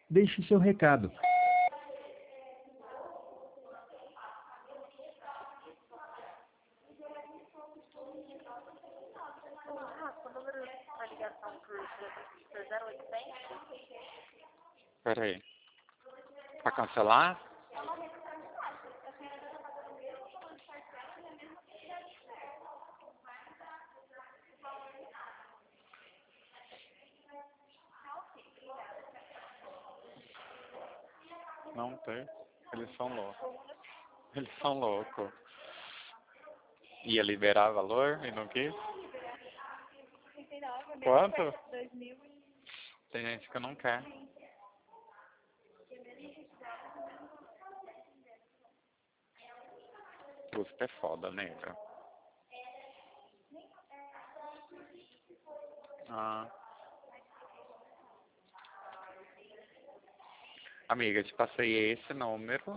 Deixe seu recado. O número da ligação por 0800? Peraí. Pra cancelar? Não tem. Eles são loucos. Eles são loucos. Ia liberar valor e não quis? Quanto? 2.000. Tem gente que não quer. Custo é foda, nega. Ah. Amiga, te passei esse número.